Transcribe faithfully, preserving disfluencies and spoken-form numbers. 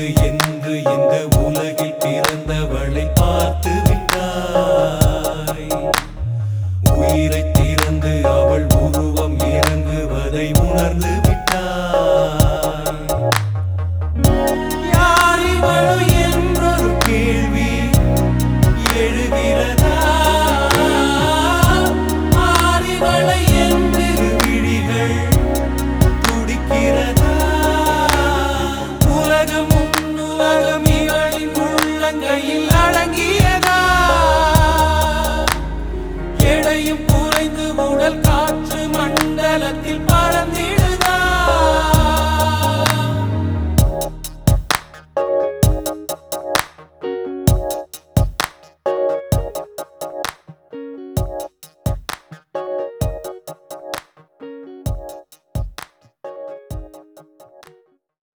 என்று இந்த உலகில் பிறந்தவளை பார்த்து விட்டாய். உயிரை திறந்து அவள் உருவம் இறங்குவதை உணர்ந்து விட்டாய். யார் இவளோ என்றொரு கேள்வி எழுகிறதா? ஆரிவளை என்று விழிகள் துடிக்கிறதா? உலகமும் உலகம் இவளின் உள்ளங்கையில் அடங்கியதா? எடையும் குறைந்து உடல் காற்று மண்டலத்தில் பறந்திட